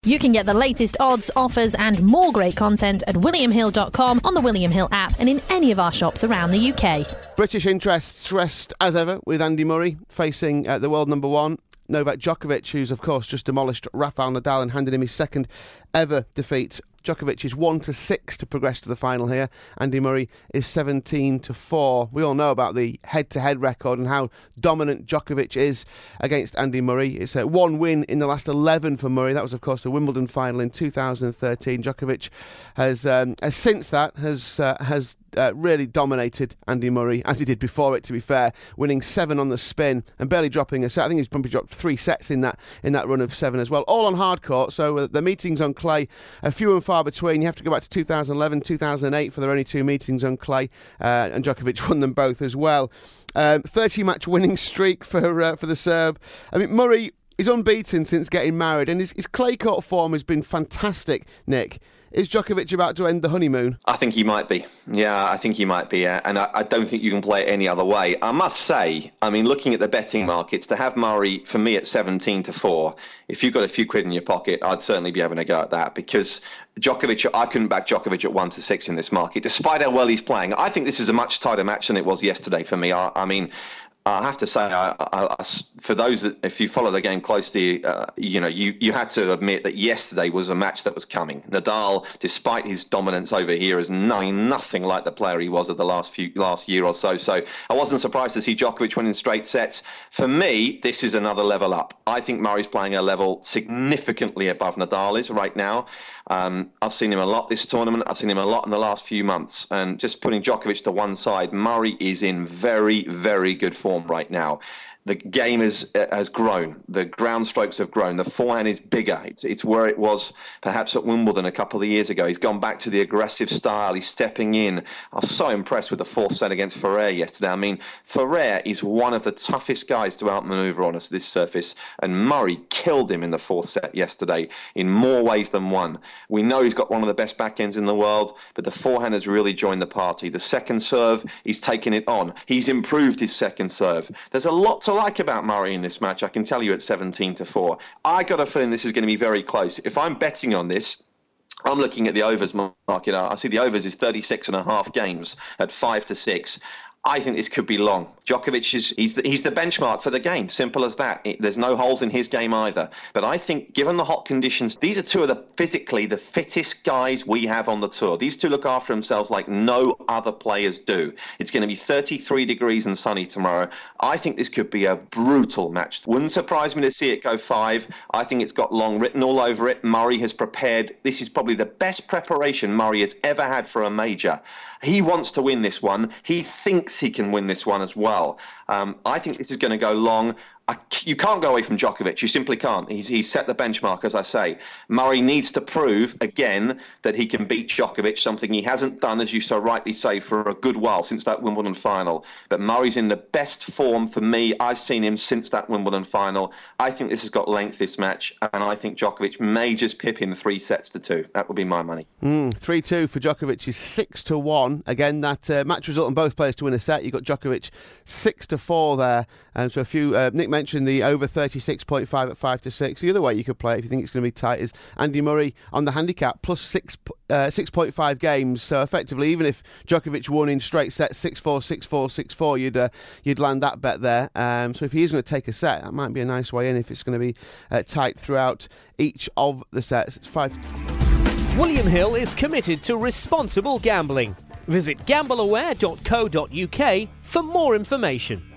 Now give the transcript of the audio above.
You can get the latest odds, offers and more great content at williamhill.com, on the William Hill app and in any of our shops around the UK. British interest stressed as ever with Andy Murray facing the world number one, Novak Djokovic, who's of course just demolished Rafael Nadal and handed him his second ever defeat. Djokovic is 1-6 to progress to the final here. Andy Murray is 17-4. We all know about the head-to-head record and how dominant Djokovic is against Andy Murray. It's one win in the last 11 for Murray. That was, of course, the Wimbledon final in 2013. Djokovic has since that has really dominated Andy Murray, as he did before it, to be fair, winning 7 on the spin and barely dropping a set. I think he's probably dropped 3 sets in that run of 7 as well, all on hard court. So the meetings on clay are few and far between. You have to go back to 2011, 2008 for their only 2 meetings on clay, and Djokovic won them both as well. 30-match winning streak for the Serb. I mean, Murray is unbeaten since getting married, and his clay court form has been fantastic, Nick. Is Djokovic about to end the honeymoon? I think he might be. Yeah, I think he might be. And I don't think you can play it any other way. I must say, I mean, looking at the betting markets, to have Murray, for me, at 17-4, if you've got a few quid in your pocket, I'd certainly be having a go at that, because Djokovic, I couldn't back Djokovic at 1-6 in this market, despite how well he's playing. I think this is a much tighter match than it was yesterday for me. I mean, I have to say, for those that, if you follow the game closely, you had to admit that yesterday was a match that was coming. Nadal, despite his dominance over here, is nothing like the player he was of the last year or so. So I wasn't surprised to see Djokovic winning straight sets. For me, this is another level up. I think Murray's playing a level significantly above Nadal is right now. I've seen him a lot this tournament. I've seen him a lot in the last few months. And just putting Djokovic to one side, Murray is in very, very good form right now. The game has grown. The ground strokes have grown. The forehand is bigger. It's where it was perhaps at Wimbledon a couple of years ago. He's gone back to the aggressive style. He's stepping in. I was so impressed with the 4th set against Ferrer yesterday. I mean, Ferrer is one of the toughest guys to outmaneuver on this surface, and Murray killed him in the 4th set yesterday in more ways than one. We know he's got one of the best backends in the world, but the forehand has really joined the party. The second serve, he's taken it on. He's improved his second serve. There's a lot to like about Murray in this match, I can tell you, at 17-4. I got a feeling this is going to be very close. If I'm betting on this, I'm looking at the overs market. I see the overs is 36.5 games at 5-6. I think this could be long. Djokovic he's the benchmark for the game. Simple as that. There's no holes in his game either. But I think, given the hot conditions, these are two of the physically the fittest guys we have on the tour. These two look after themselves like no other players do. It's going to be 33 degrees and sunny tomorrow. I think this could be a brutal match. Wouldn't surprise me to see it go 5. I think it's got long written all over it. Murray has prepared. This is probably the best preparation Murray has ever had for a major. He wants to win this one. He thinks he can win this one as well. I think this is going to go long. You can't go away from Djokovic. You simply can't. He's set the benchmark, as I say. Murray needs to prove, again, that he can beat Djokovic, something he hasn't done, as you so rightly say, for a good while since that Wimbledon final. But Murray's in the best form for me. I've seen him since that Wimbledon final. I think this has got length, this match, and I think Djokovic may just pip him 3-2. That would be my money. 3-2 for Djokovic is 6-1. Again, that match result on both players to win a set. You've got Djokovic 6-4 there. So a few... Nick mentioned the over 36.5 at 5-6. The other way you could play it, if you think it's going to be tight, is Andy Murray on the handicap plus 6.5 games. So effectively, even if Djokovic won in straight sets 6-4, 6-4, 6-4, you'd land that bet there. So if he is going to take a set, that might be a nice way in if it's going to be tight throughout each of the sets. It's 5. William Hill is committed to responsible gambling. Visit gambleaware.co.uk for more information.